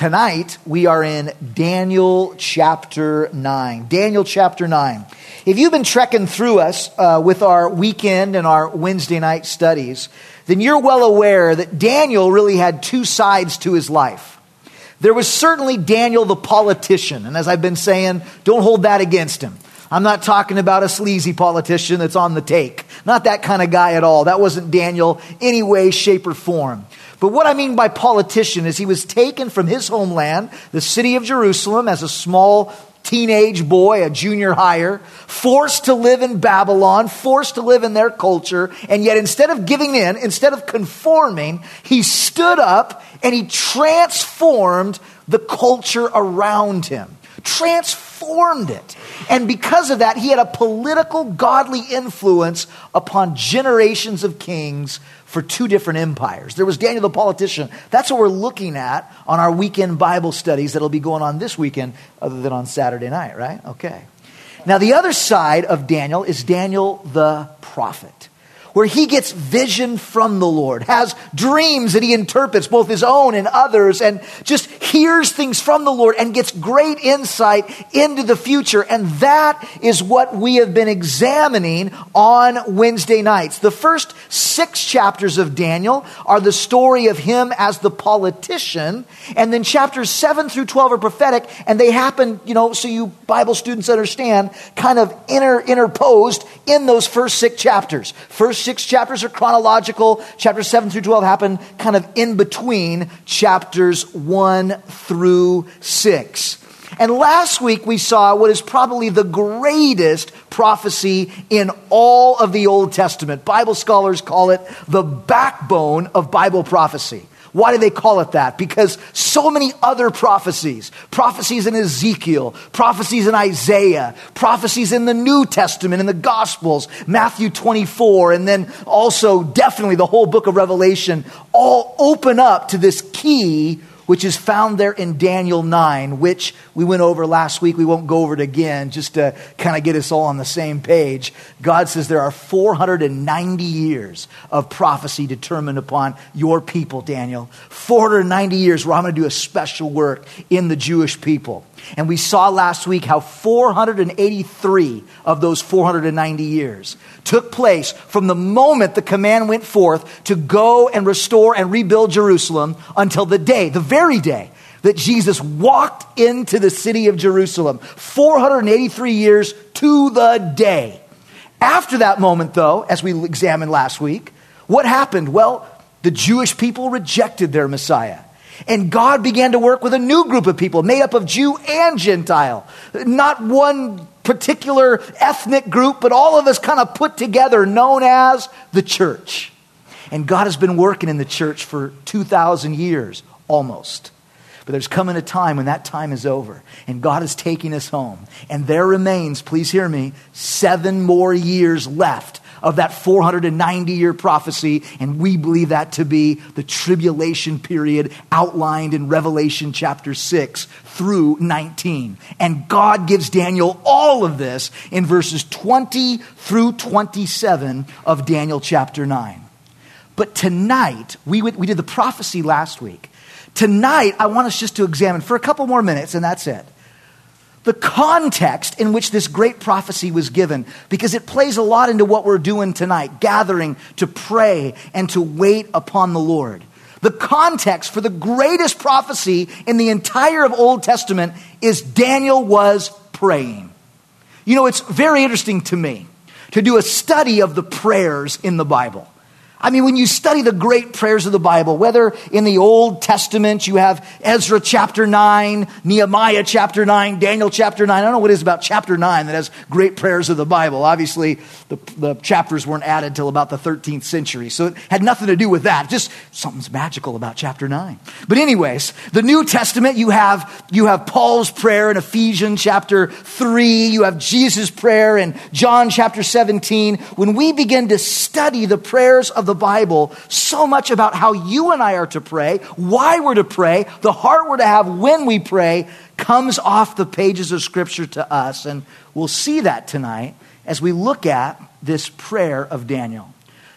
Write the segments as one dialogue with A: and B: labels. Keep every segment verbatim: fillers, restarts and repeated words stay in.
A: Tonight, we are in Daniel chapter nine. Daniel chapter nine. If you've been trekking through us uh, with our weekend and our Wednesday night studies, then you're well aware that Daniel really had two sides to his life. There was certainly Daniel the politician, and as I've been saying, don't hold that against him. I'm not talking about a sleazy politician that's on the take. Not that kind of guy at all. That wasn't Daniel any way, shape, or form. But what I mean by politician is he was taken from his homeland, the city of Jerusalem, as a small teenage boy, a junior hire, forced to live in Babylon, forced to live in their culture, and yet instead of giving in, instead of conforming, he stood up and he transformed the culture around him. Transformed it. And because of that, he had a political, godly influence upon generations of kings for two different empires. There was Daniel the politician. That's what we're looking at on our weekend Bible studies that'll be going on this weekend other than on Saturday night, right? Okay. Now, the other side of Daniel is Daniel the prophet, where he gets vision from the Lord, has dreams that he interprets, both his own and others, and just hears things from the Lord and gets great insight into the future. And that is what we have been examining on Wednesday nights. The first six chapters of Daniel are the story of him as the politician, and then chapters seven through twelve are prophetic, and they happen, you know, so you Bible students understand, kind of inter interposed in those first six chapters. First six chapters are chronological. Chapters seven through twelve happen kind of in between chapters one through six. And last week we saw what is probably the greatest prophecy in all of the Old Testament. Bible scholars call it the backbone of Bible prophecy. Why do they call it that? Because so many other prophecies, prophecies in Ezekiel, prophecies in Isaiah, prophecies in the New Testament, in the Gospels, Matthew twenty-four, and then also definitely the whole book of Revelation, all open up to this key which is found there in Daniel nine, which we went over last week. We won't go over it again, just to kind of get us all on the same page. God says there are four hundred ninety years of prophecy determined upon your people, Daniel. four hundred ninety years where I'm going to do a special work in the Jewish people. And we saw last week how four hundred eighty-three of those four hundred ninety years took place from the moment the command went forth to go and restore and rebuild Jerusalem until the day, the very day that Jesus walked into the city of Jerusalem. four hundred eighty-three years to the day. After that moment, though, as we examined last week, what happened? Well, the Jewish people rejected their Messiah. And God began to work with a new group of people made up of Jew and Gentile. Not one particular ethnic group, but all of us kind of put together, known as the church. And God has been working in the church for two thousand years, almost. But there's coming a time when that time is over. And God is taking us home. And there remains, please hear me, seven more years left of that four hundred ninety year prophecy, and we believe that to be the tribulation period outlined in Revelation chapter six through nineteen. And God gives Daniel all of this in verses twenty through twenty-seven of Daniel chapter nine. But tonight, we, we did the prophecy last week. Tonight, I want us just to examine for a couple more minutes, and that's it, the context in which this great prophecy was given, because it plays a lot into what we're doing tonight, gathering to pray and to wait upon the Lord. The context for the greatest prophecy in the entire of Old Testament is Daniel was praying. You know, it's very interesting to me to do a study of the prayers in the Bible. I mean, when you study the great prayers of the Bible, whether in the Old Testament you have Ezra chapter nine, Nehemiah chapter nine, Daniel chapter nine. I don't know what it is about chapter nine that has great prayers of the Bible. Obviously, the, the chapters weren't added till about the thirteenth century, so it had nothing to do with that. Just something's magical about chapter nine. But anyways, the New Testament, you have, you have Paul's prayer in Ephesians chapter three. You have Jesus' prayer in John chapter seventeen. When we begin to study the prayers of the The Bible, so much about how you and I are to pray, why we're to pray, the heart we're to have when we pray, comes off the pages of Scripture to us. And we'll see that tonight as we look at this prayer of Daniel.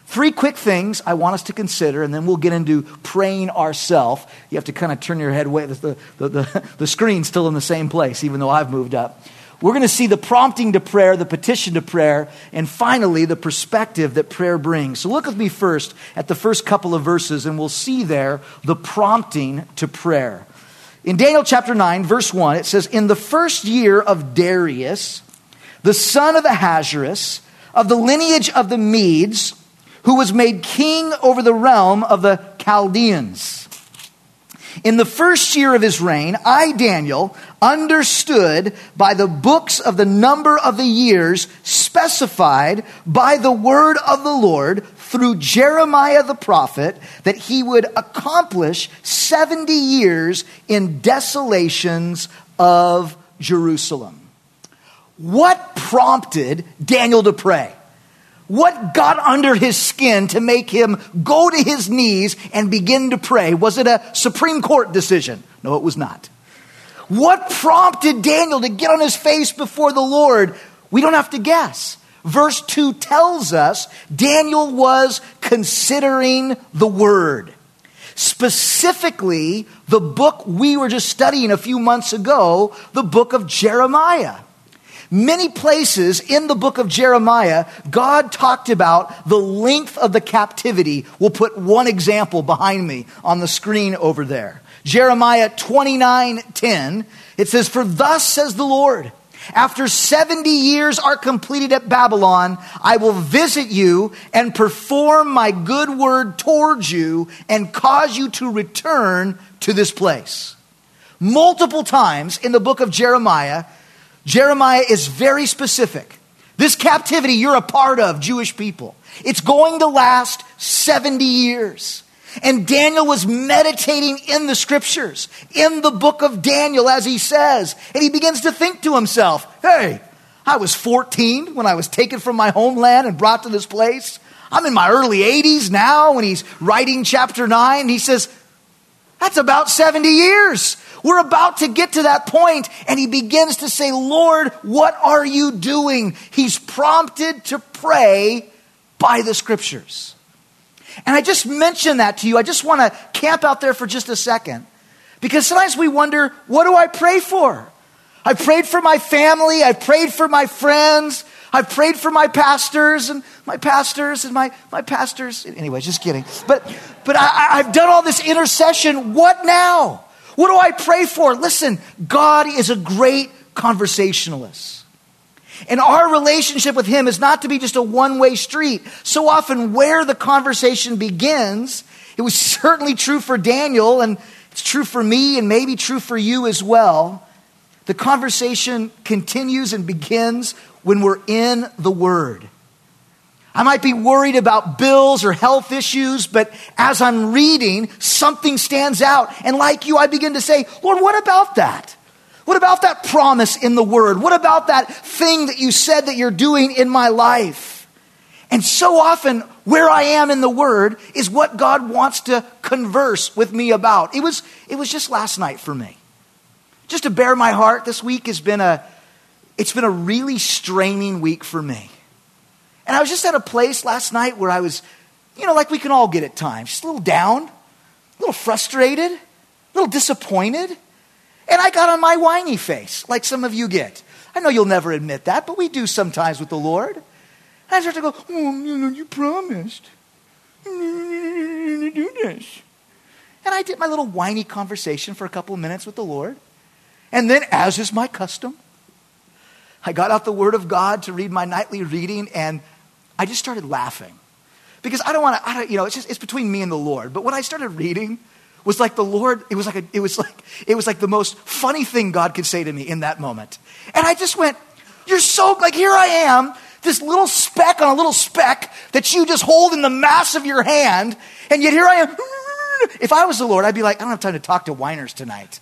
A: Three quick things I want us to consider, and then we'll get into praying ourselves. You have to kind of turn your head away. The, the, the, the screen's still in the same place, even though I've moved up. We're going to see the prompting to prayer, the petition to prayer, and finally, the perspective that prayer brings. So look with me first at the first couple of verses, and we'll see there the prompting to prayer. In Daniel chapter nine, verse one, it says, "In the first year of Darius, the son of Ahasuerus, of the lineage of the Medes, who was made king over the realm of the Chaldeans. In the first year of his reign, I, Daniel, understood by the books of the number of the years specified by the word of the Lord through Jeremiah the prophet, that he would accomplish seventy years in desolations of Jerusalem." What prompted Daniel to pray? What got under his skin to make him go to his knees and begin to pray? Was it a Supreme Court decision? No, it was not. What prompted Daniel to get on his face before the Lord? We don't have to guess. Verse two tells us Daniel was considering the word. Specifically, the book we were just studying a few months ago, the book of Jeremiah. Many places in the book of Jeremiah, God talked about the length of the captivity. We'll put one example behind me on the screen over there. Jeremiah twenty-nine ten, it says, "For thus says the Lord, after seventy years are completed at Babylon, I will visit you and perform my good word towards you and cause you to return to this place." Multiple times in the book of Jeremiah, Jeremiah is very specific. This captivity you're a part of, Jewish people, it's going to last seventy years. And Daniel was meditating in the scriptures, in the book of Daniel, as he says. And he begins to think to himself, hey, I was fourteen when I was taken from my homeland and brought to this place. I'm in my early eighties now when he's writing chapter nine. He says, that's about seventy years. We're about to get to that point, and he begins to say, Lord, what are you doing? He's prompted to pray by the scriptures. And I just mentioned that to you. I just want to camp out there for just a second, because sometimes we wonder, what do I pray for? I prayed for my family. I prayed for my friends. I prayed for my pastors and my pastors and my, my pastors. Anyway, just kidding. But, but I, I've done all this intercession. What now? What do I pray for? Listen, God is a great conversationalist. And our relationship with him is not to be just a one-way street. So often where the conversation begins, it was certainly true for Daniel, and it's true for me, and maybe true for you as well. The conversation continues and begins when we're in the Word. I might be worried about bills or health issues, but as I'm reading, something stands out. And like you, I begin to say, Lord, what about that? What about that promise in the Word? What about that thing that you said that you're doing in my life? And so often, where I am in the Word is what God wants to converse with me about. It was, it was just last night for me. Just to bare my heart, this week has been a, it's been a really straining week for me. And I was just at a place last night where I was, you know, like we can all get at times, just a little down, a little frustrated, a little disappointed. And I got on my whiny face, like some of you get. I know you'll never admit that, but we do sometimes with the Lord. And I start to go, oh, you know, you promised. You do this. And I did my little whiny conversation for a couple of minutes with the Lord. And then, as is my custom, I got out the Word of God to read my nightly reading, and I just started laughing. Because I don't want to, I don't, you know, it's just, it's between me and the Lord. But when I started reading, was like the Lord, it was like, a, it was like, it was like the most funny thing God could say to me in that moment. And I just went, you're so, like, here I am, this little speck on a little speck that you just hold in the mass of your hand, and yet here I am. If I was the Lord, I'd be like, I don't have time to talk to whiners tonight.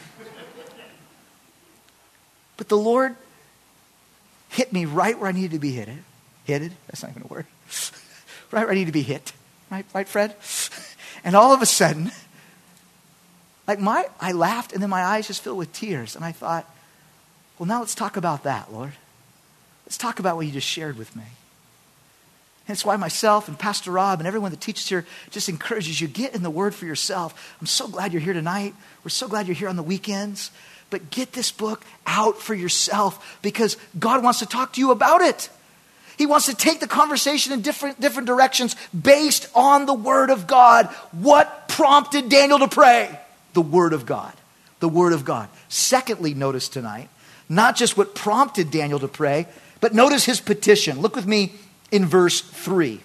A: But the Lord hit me right where I needed to be hit. Hitted? That's not even a word. Right where I needed to be hit. Right, right, Fred? And all of a sudden, like my, I laughed, and then my eyes just filled with tears. And I thought, well, now let's talk about that, Lord. Let's talk about what you just shared with me. And it's why myself and Pastor Rob and everyone that teaches here just encourages you, get in the Word for yourself. I'm so glad you're here tonight. We're so glad you're here on the weekends. But get this book out for yourself because God wants to talk to you about it. He wants to take the conversation in different, different directions based on the Word of God. What prompted Daniel to pray? The Word of God. The Word of God. Secondly, notice tonight, not just what prompted Daniel to pray, but notice his petition. Look with me in verse three.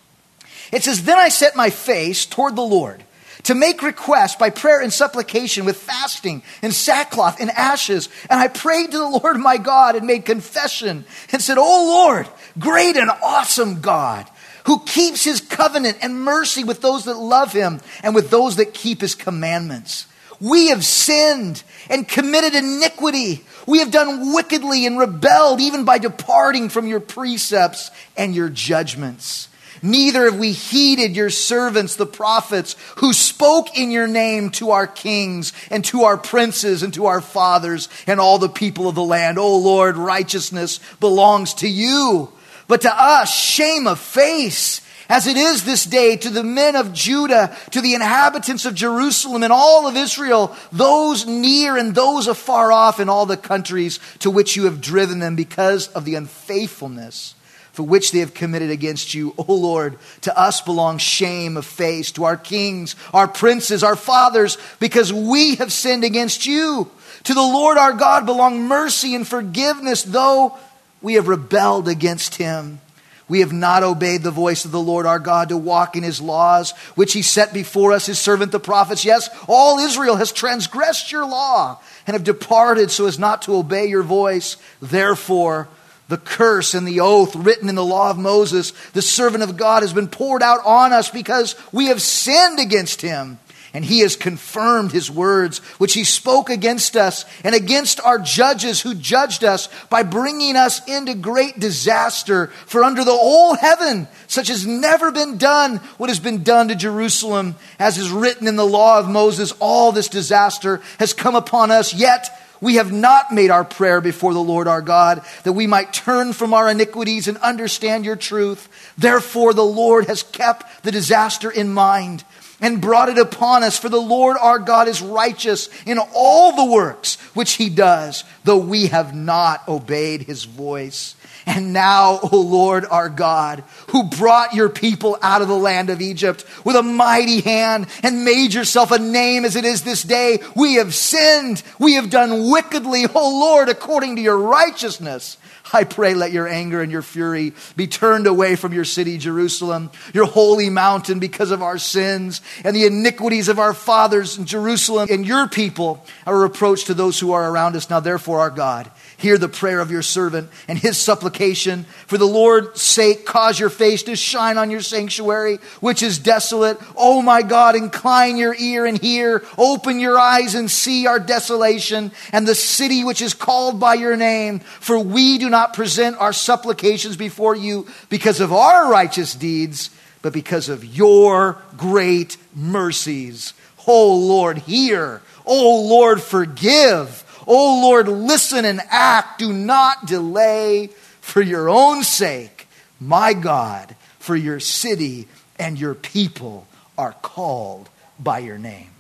A: It says, "Then I set my face toward the Lord to make request by prayer and supplication with fasting and sackcloth and ashes. And I prayed to the Lord my God and made confession and said, O Lord, great and awesome God, who keeps his covenant and mercy with those that love him and with those that keep his commandments. We have sinned and committed iniquity. We have done wickedly and rebelled even by departing from your precepts and your judgments. Neither have we heeded your servants, the prophets, who spoke in your name to our kings and to our princes and to our fathers and all the people of the land. O Lord, righteousness belongs to you. But to us, shame of face, as it is this day to the men of Judah, to the inhabitants of Jerusalem and all of Israel, those near and those afar off in all the countries to which you have driven them because of the unfaithfulness for which they have committed against you. O Lord, to us belongs shame of face, to our kings, our princes, our fathers, because we have sinned against you. To the Lord our God belong mercy and forgiveness, though we have rebelled against him. We have not obeyed the voice of the Lord our God to walk in his laws, which he set before us, his servant the prophets. Yes, all Israel has transgressed your law and have departed so as not to obey your voice. Therefore, the curse and the oath written in the law of Moses, the servant of God, has been poured out on us because we have sinned against him. And he has confirmed his words, which he spoke against us and against our judges who judged us by bringing us into great disaster. For under the whole heaven, such has never been done what has been done to Jerusalem. As is written in the law of Moses, all this disaster has come upon us, yet we have not made our prayer before the Lord our God, that we might turn from our iniquities and understand your truth. Therefore, the Lord has kept the disaster in mind and brought it upon us. For the Lord our God is righteous in all the works which he does, though we have not obeyed his voice. And now, O Lord our God, who brought your people out of the land of Egypt with a mighty hand and made yourself a name as it is this day, we have sinned, we have done wickedly, O Lord, according to your righteousness. I pray, let your anger and your fury be turned away from your city, Jerusalem, your holy mountain, because of our sins and the iniquities of our fathers in Jerusalem and your people, a reproach to those who are around us. Now, therefore, our God, hear the prayer of your servant and his supplication. For the Lord's sake, cause your face to shine on your sanctuary, which is desolate. Oh my God, incline your ear and hear. Open your eyes and see our desolation and the city which is called by your name. For we do not present our supplications before you because of our righteous deeds, but because of your great mercies. Oh Lord, hear. Oh Lord, forgive. Oh Lord, listen and act. Do not delay for your own sake, my God, for your city and your people are called by your name.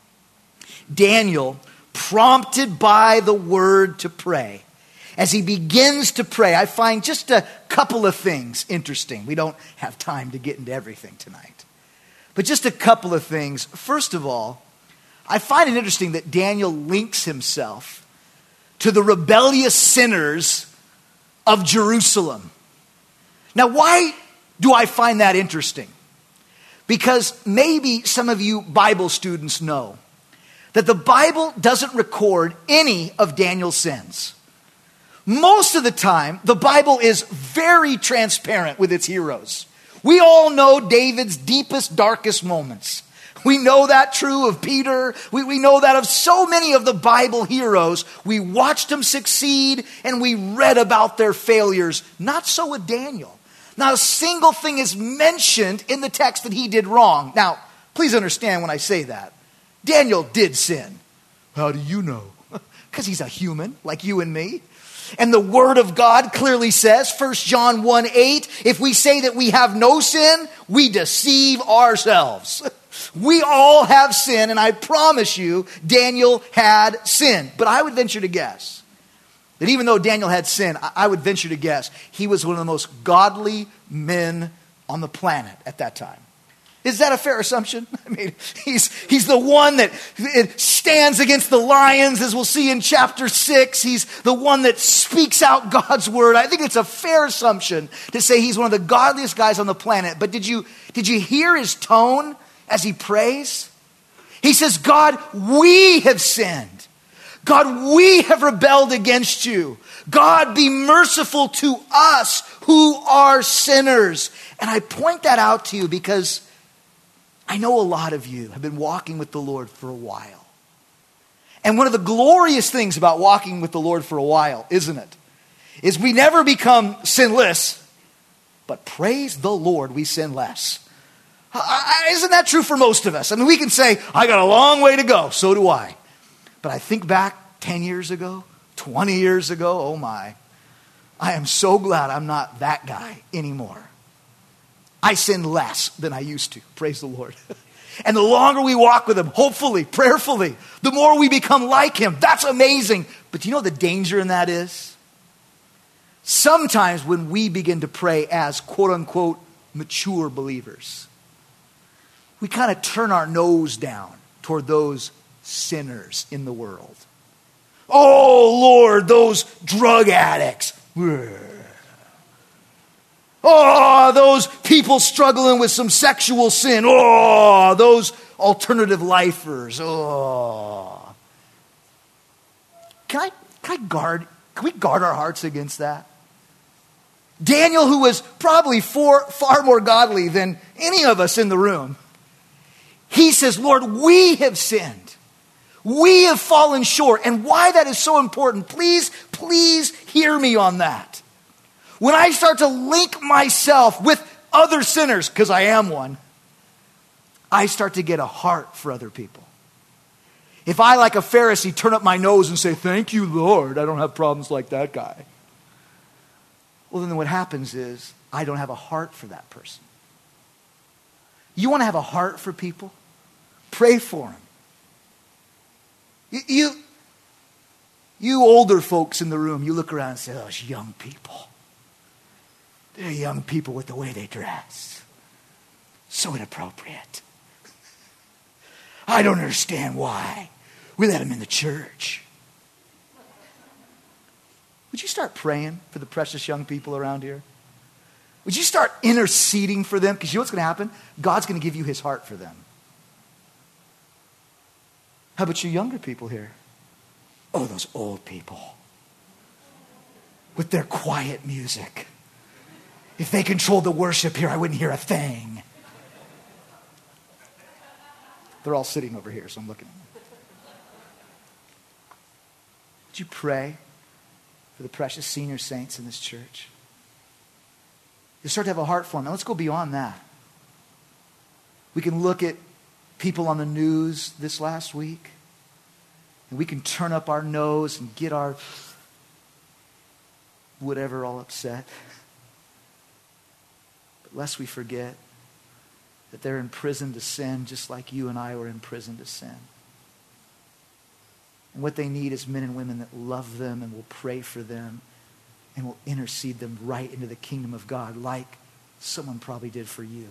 A: Daniel, prompted by the word to pray, as he begins to pray, I find just a couple of things interesting. We don't have time to get into everything tonight, but just a couple of things. First of all, I find it interesting that Daniel links himself to the rebellious sinners of Jerusalem. Now, why do I find that interesting? Because maybe some of you Bible students know that the Bible doesn't record any of Daniel's sins. Most of the time, the Bible is very transparent with its heroes. We all know David's deepest, darkest moments. We know that true of Peter. We, we know that of so many of the Bible heroes. We watched them succeed and we read about their failures. Not so with Daniel. Not a single thing is mentioned in the text that he did wrong. Now, please understand when I say that. Daniel did sin. How do you know? Because he's a human like you and me. And the Word of God clearly says, First John one eight, if we say that we have no sin, we deceive ourselves. We all have sin, and I promise you, Daniel had sin. But I would venture to guess that even though Daniel had sin, I would venture to guess he was one of the most godly men on the planet at that time. Is that a fair assumption? I mean, he's, he's the one that stands against the lions, as we'll see in chapter six. He's the one that speaks out God's word. I think it's a fair assumption to say he's one of the godliest guys on the planet. But did you, did you hear his tone as he prays? He says, God, we have sinned. God, we have rebelled against you. God, be merciful to us who are sinners. And I point that out to you because I know a lot of you have been walking with the Lord for a while. And one of the glorious things about walking with the Lord for a while, isn't it, is we never become sinless, but praise the Lord, we sin less. Isn't that true for most of us? I mean, we can say, I got a long way to go. So do I. But I think back ten years ago, twenty years ago, oh my. I am so glad I'm not that guy anymore. I sin less than I used to. Praise the Lord. And the longer we walk with him, hopefully, prayerfully, the more we become like him. That's amazing. But do you know what the danger in that is? Sometimes when we begin to pray as quote unquote mature believers, we kind of turn our nose down toward those sinners in the world. Oh Lord, those drug addicts. Oh, those people struggling with some sexual sin. Oh, those alternative lifers. Oh. Can I, can I guard, can we guard our hearts against that? Daniel, who was probably far, far more godly than any of us in the room, he says, Lord, we have sinned. We have fallen short. And why that is so important, please, please hear me on that. When I start to link myself with other sinners, because I am one, I start to get a heart for other people. If I, like a Pharisee, turn up my nose and say, thank you, Lord, I don't have problems like that guy. Well, then what happens is I don't have a heart for that person. You want to have a heart for people? Pray for them. You, you, you older folks in the room, you look around and say, oh, it's young people. They're young people with the way they dress. So inappropriate. I don't understand why we let them in the church. Would you start praying for the precious young people around here? Would you start interceding for them? Because you know what's going to happen? God's going to give you his heart for them. How about you younger people here? Oh, those old people. With their quiet music. If they controlled the worship here, I wouldn't hear a thing. They're all sitting over here, so I'm looking at them. Would you pray for the precious senior saints in this church? You start to have a heart for them. Now let's go beyond that. We can look at people on the news this last week, and we can turn up our nose and get our whatever all upset. Lest we forget that they're in prison to sin just like you and I were in prison to sin. And what they need is men and women that love them and will pray for them and will intercede them right into the kingdom of God like someone probably did for you.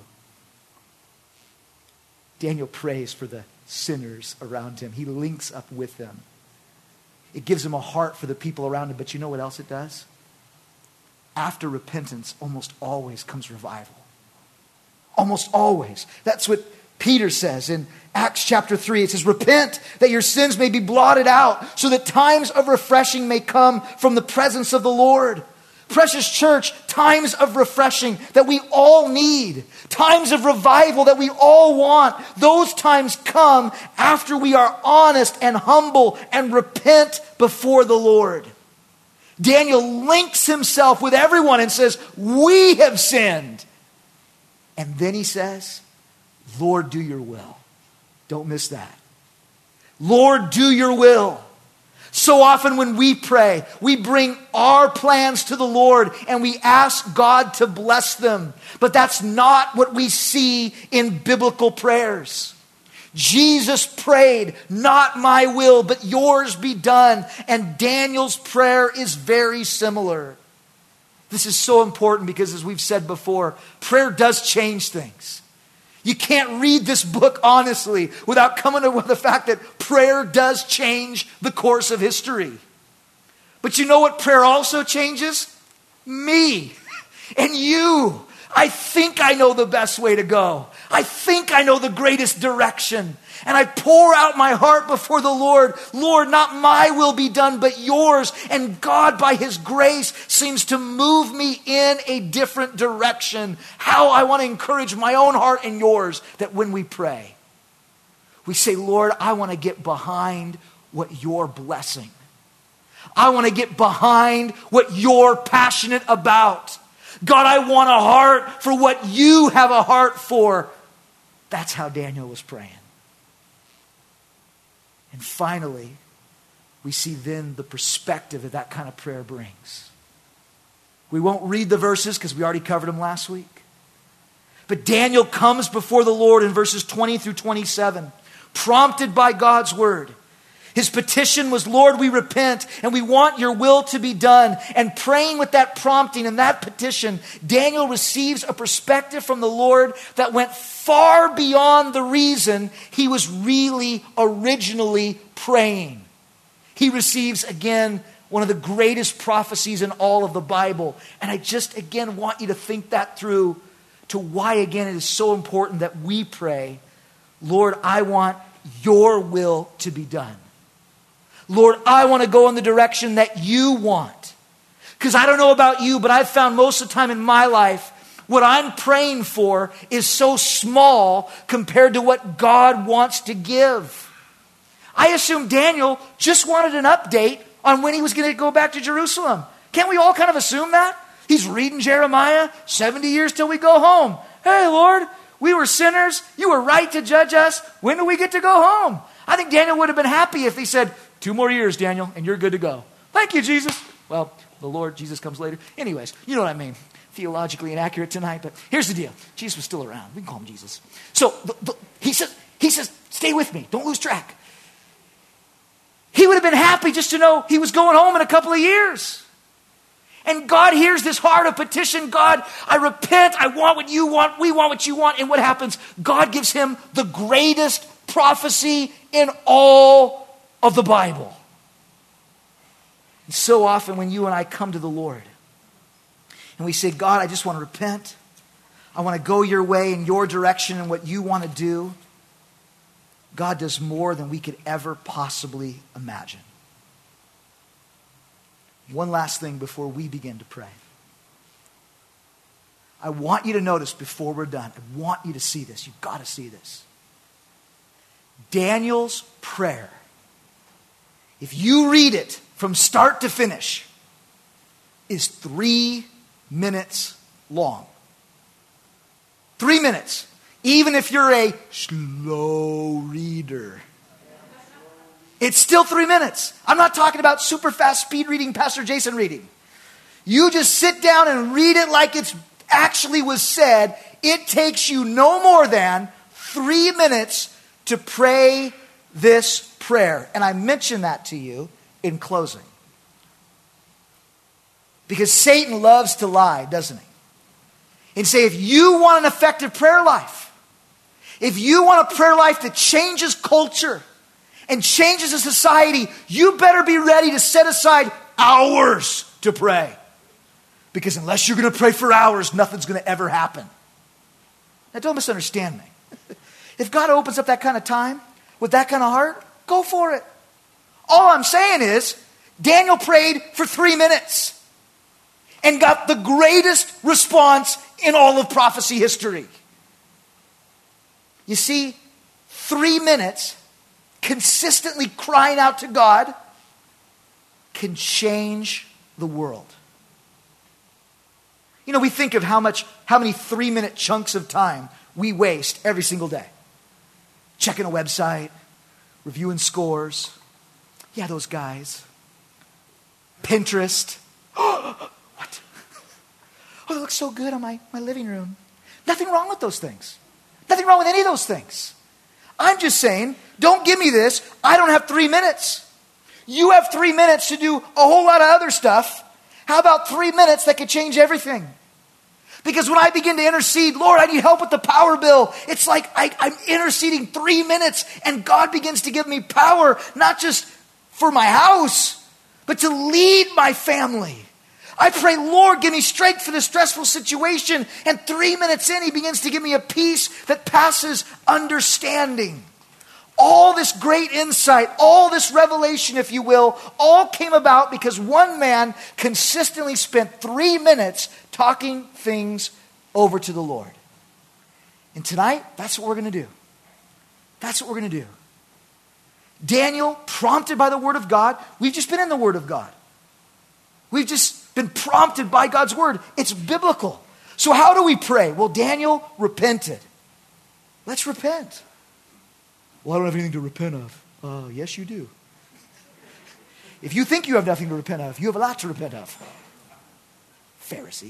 A: Daniel prays for the sinners around him. He links up with them. It gives him a heart for the people around him. But you know what else it does? After repentance, almost always comes revival. Almost always. That's what Peter says in Acts chapter three. It says, repent that your sins may be blotted out so that times of refreshing may come from the presence of the Lord. Precious church, times of refreshing that we all need. Times of revival that we all want. Those times come after we are honest and humble and repent before the Lord. Daniel links himself with everyone and says, we have sinned. And then he says, Lord, do your will. Don't miss that. Lord, do your will. So often when we pray, we bring our plans to the Lord and we ask God to bless them. But that's not what we see in biblical prayers. Jesus prayed, not my will, but yours be done. And Daniel's prayer is very similar. This is so important because, as we've said before, prayer does change things. You can't read this book honestly without coming to the fact that prayer does change the course of history. But you know what prayer also changes? Me and you. I think I know the best way to go. I think I know the greatest direction. And I pour out my heart before the Lord. Lord, not my will be done, but yours. And God, by his grace, seems to move me in a different direction. How I want to encourage my own heart and yours, that when we pray, we say, Lord, I want to get behind what you're blessing. I want to get behind what you're passionate about. God, I want a heart for what you have a heart for. That's how Daniel was praying. And finally, we see then the perspective that that kind of prayer brings. We won't read the verses because we already covered them last week. But Daniel comes before the Lord in verses twenty through twenty-seven, prompted by God's word. His petition was, Lord, we repent and we want your will to be done. And praying with that prompting and that petition, Daniel receives a perspective from the Lord that went far beyond the reason he was really originally praying. He receives, again, one of the greatest prophecies in all of the Bible. And I just, again, want you to think that through to why, again, it is so important that we pray, Lord, I want your will to be done. Lord, I want to go in the direction that you want. Because I don't know about you, but I've found most of the time in my life, what I'm praying for is so small compared to what God wants to give. I assume Daniel just wanted an update on when he was going to go back to Jerusalem. Can't we all kind of assume that? He's reading Jeremiah, seventy years till we go home. Hey, Lord, we were sinners. You were right to judge us. When do we get to go home? I think Daniel would have been happy if he said, two more years, Daniel, and you're good to go. Thank you, Jesus. Well, the Lord, Jesus comes later. Anyways, you know what I mean. Theologically inaccurate tonight, but here's the deal. Jesus was still around. We can call him Jesus. So the, the, he says, he says, stay with me. Don't lose track. He would have been happy just to know he was going home in a couple of years. And God hears this heart of petition. God, I repent. I want what you want. We want what you want. And what happens? God gives him the greatest prophecy in all of the Bible. And so often when you and I come to the Lord and we say, God, I just want to repent. I want to go your way in your direction and what you want to do. God does more than we could ever possibly imagine. One last thing before we begin to pray. I want you to notice before we're done, I want you to see this. You've got to see this. Daniel's prayer, if you read it from start to finish, is three minutes long. Three minutes. Even if you're a slow reader. It's still three minutes. I'm not talking about super fast speed reading, Pastor Jason reading. You just sit down and read it like it's actually was said. It takes you no more than three minutes to pray this prayer. And I mention that to you in closing. Because Satan loves to lie, doesn't he? And say, if you want an effective prayer life, if you want a prayer life that changes culture and changes a society, you better be ready to set aside hours to pray. Because unless you're going to pray for hours, nothing's going to ever happen. Now, don't misunderstand me. If God opens up that kind of time with that kind of heart, go for it. All I'm saying is, Daniel prayed for three minutes and got the greatest response in all of prophecy history. You see, three minutes consistently crying out to God can change the world. You know, we think of how much, how many three-minute chunks of time we waste every single day. Checking a website, reviewing scores, Yeah, those guys. Pinterest. What? Oh, they look so good on my, my living room. Nothing wrong with those things. Nothing wrong with any of those things. I'm just saying, don't give me this. I don't have three minutes. You have three minutes to do a whole lot of other stuff. How about three minutes that could change everything? Because when I begin to intercede, Lord, I need help with the power bill. It's like I, I'm interceding three minutes and God begins to give me power, not just for my house, but to lead my family. I pray, Lord, give me strength for this stressful situation. And three minutes in, he begins to give me a peace that passes understanding. All this great insight, all this revelation, if you will, all came about because one man consistently spent three minutes talking things over to the Lord. And tonight, that's what we're going to do. That's what we're going to do. Daniel, prompted by the Word of God, we've just been in the Word of God. We've just been prompted by God's Word. It's biblical. So how do we pray? Well, Daniel repented. Let's repent. Well, I don't have anything to repent of. Uh, yes, you do. If you think you have nothing to repent of, you have a lot to repent of. Pharisee.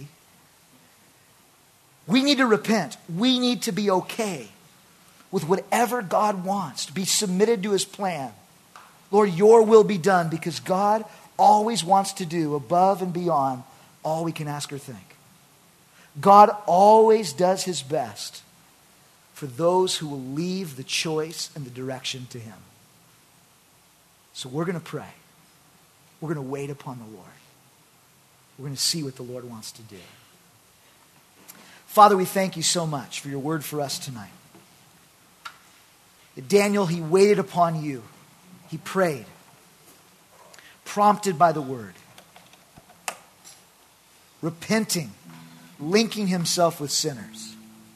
A: We need to repent. We need to be okay with whatever God wants, to be submitted to his plan. Lord, your will be done, because God always wants to do above and beyond all we can ask or think. God always does his best for those who will leave the choice and the direction to him. So we're going to pray. We're going to wait upon the Lord. We're going to see what the Lord wants to do. Father, we thank you so much for your word for us tonight. Daniel, he waited upon you. He prayed, prompted by the word, repenting, linking himself with sinners,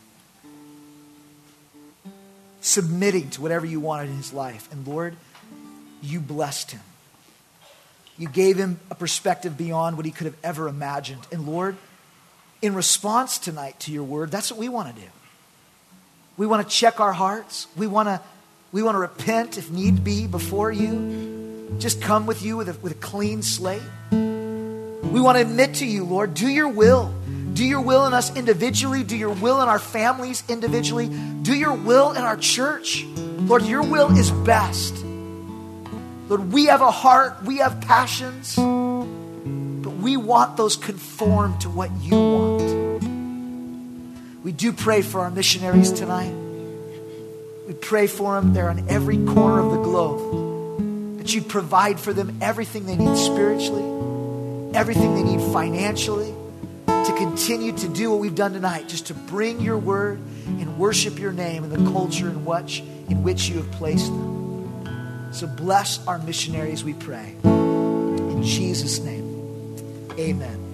A: submitting to whatever you wanted in his life. And Lord, you blessed him. You gave him a perspective beyond what he could have ever imagined. And Lord, in response tonight to your word, that's what we want to do. We want to check our hearts. We want to we want to repent if need be before you. Just come with you with a, with a clean slate. We want to admit to you, Lord, do your will. Do your will in us individually. Do your will in our families individually. Do your will in our church. Lord, your will is best. Lord, we have a heart. We have passions. But we want those conformed to what you want. We do pray for our missionaries tonight. We pray for them. They're on every corner of the globe. That you'd provide for them everything they need spiritually, everything they need financially, to continue to do what we've done tonight, just to bring your word and worship your name in the culture in which, in which you have placed them. So bless our missionaries, we pray. In Jesus' name, amen.